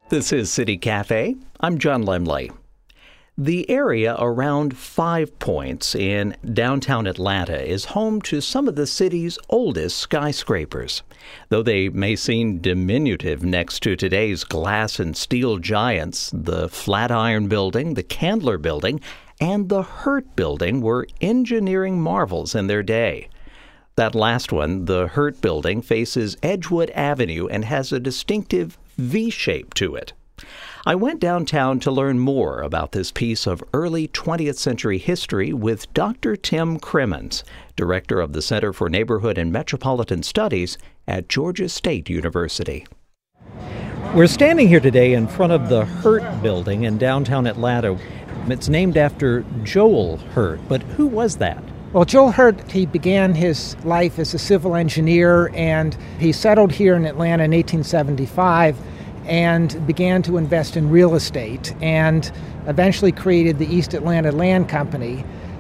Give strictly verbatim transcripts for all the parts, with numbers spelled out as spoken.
This is City Cafe. I'm John Lemley. The area around Five Points in downtown Atlanta is home to some of the city's oldest skyscrapers. Though they may seem diminutive next to today's glass and steel giants, the Flatiron Building, the Candler Building, and the Hurt Building were engineering marvels in their day. That last one, the Hurt Building, faces Edgewood Avenue and has a distinctive V shape to it. I went downtown to learn more about this piece of early twentieth century history with Doctor Tim Crimmins, director of the Center for Neighborhood and Metropolitan Studies at Georgia State University. We're standing here today in front of the Hurt Building in downtown Atlanta. It's named after Joel Hurt, but who was that? Well, Joel Hurt, he began his life as a civil engineer, and he settled here in Atlanta in eighteen seventy-five and began to invest in real estate and eventually created the East Atlanta Land Company.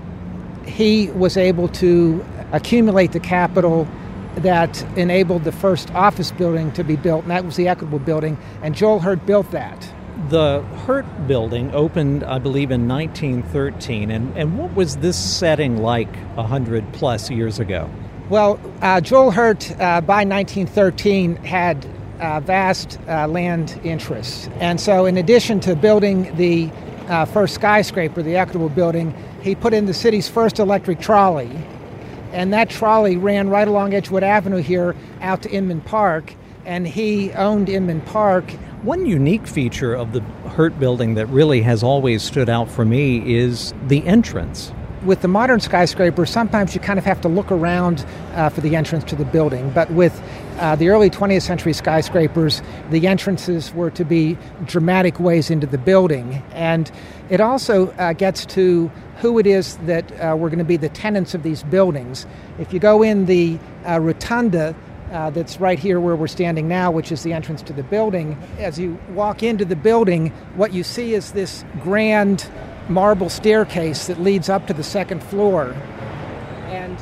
He was able to accumulate the capital that enabled the first office building to be built, and that was the Equitable Building, and Joel Hurt built that. The Hurt Building opened, I believe, in nineteen thirteen, and, and what was this setting like one hundred plus years ago? Well, uh, Joel Hurt, uh, by nineteen thirteen, had uh, vast uh, land interests. And so in addition to building the uh, first skyscraper, the Equitable Building, he put in the city's first electric trolley. And that trolley ran right along Edgewood Avenue here out to Inman Park, and he owned Inman Park. One unique feature of the Hurt Building that really has always stood out for me is the entrance. With the modern skyscrapers, sometimes you kind of have to look around uh, for the entrance to the building. But with uh, the early twentieth century skyscrapers, the entrances were to be dramatic ways into the building. And it also uh, gets to who it is that uh, were going to be the tenants of these buildings. If you go in the uh, rotunda, Uh, that's right here where we're standing now, which is the entrance to the building. As you walk into the building, what you see is this grand marble staircase that leads up to the second floor. And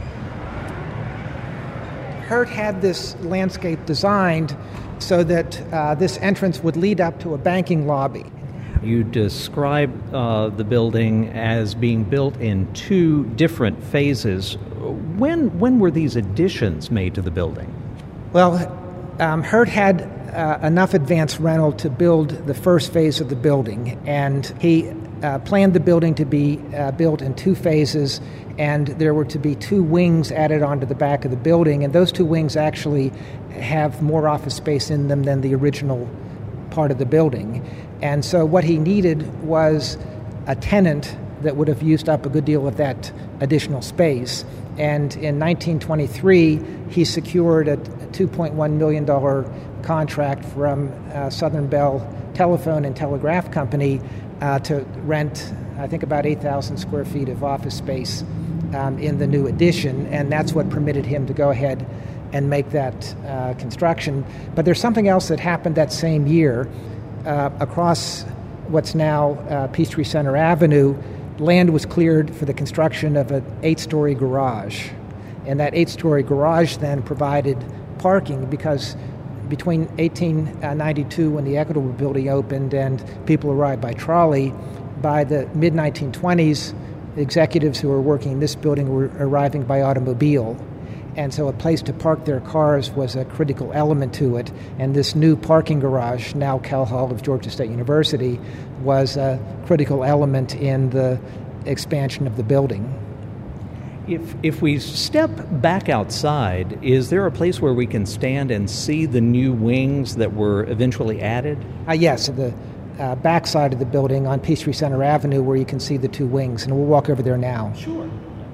Hurt had this landscape designed so that uh, this entrance would lead up to a banking lobby. You describe uh, the building as being built in two different phases. When when were these additions made to the building? Well, um, Hurt had uh, enough advance rental to build the first phase of the building, and he uh, planned the building to be uh, built in two phases, and there were to be two wings added onto the back of the building, and those two wings actually have more office space in them than the original part of the building. And so what he needed was a tenant that would have used up a good deal of that additional space. And in nineteen twenty-three, he secured a two point one million dollars contract from uh, Southern Bell Telephone and Telegraph Company uh, to rent, I think, about eight thousand square feet of office space um, in the new addition. And that's what permitted him to go ahead and make that uh, construction. But there's something else that happened that same year. Uh, across what's now uh, Peachtree Center Avenue, land was cleared for the construction of an eight-story garage. And that eight-story garage then provided parking because between eighteen ninety-two, when the Equitable Building opened and people arrived by trolley, by the mid nineteen twenties, the executives who were working in this building were arriving by automobile. And so a place to park their cars was a critical element to it. And this new parking garage, now Cal Hall of Georgia State University, was a critical element in the expansion of the building. If if we step back outside, is there a place where we can stand and see the new wings that were eventually added? Uh, yes, the uh, back side of the building on Peachtree Center Avenue where you can see the two wings. And we'll walk over there now. Sure.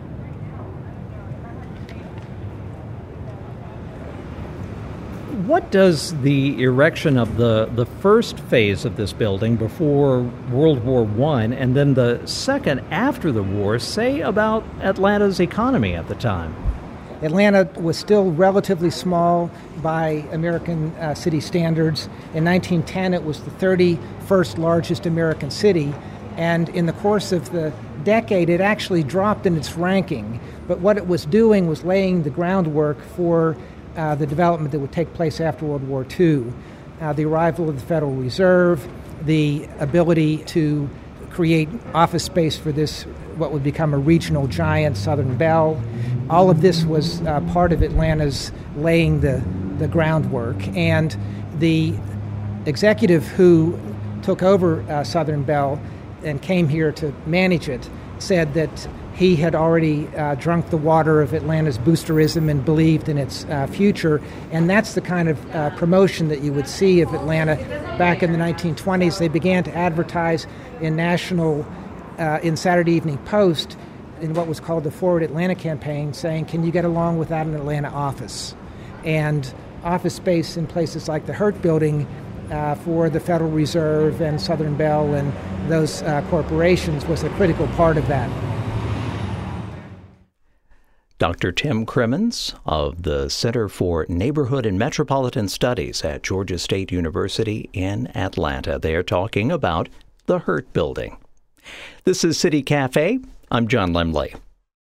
What does the erection of the, the first phase of this building before World War One and then the second after the war say about Atlanta's economy at the time? Atlanta was still relatively small by American uh, city standards. In nineteen ten, it was the thirty-first largest American city, and in the course of the decade, it actually dropped in its ranking. But what it was doing was laying the groundwork for Uh, the development that would take place after World War Two. uh, the arrival of the Federal Reserve, the ability to create office space for this, what would become a regional giant, Southern Bell. All of this was uh, part of Atlanta's laying the, the groundwork. And the executive who took over uh, Southern Bell and came here to manage it said that he had already uh, drunk the water of Atlanta's boosterism and believed in its uh, future. And that's the kind of uh, promotion that you would see of Atlanta back in the nineteen twenties. They began to advertise in national, uh, in Saturday Evening Post, in what was called the Forward Atlanta campaign, saying, can you get along without an Atlanta office? And office space in places like the Hurt Building uh, for the Federal Reserve and Southern Bell and those uh, corporations was a critical part of that. Doctor Tim Crimmins of the Center for Neighborhood and Metropolitan Studies at Georgia State University in Atlanta. They are talking about the Hurt Building. This is City Cafe. I'm John Lemley.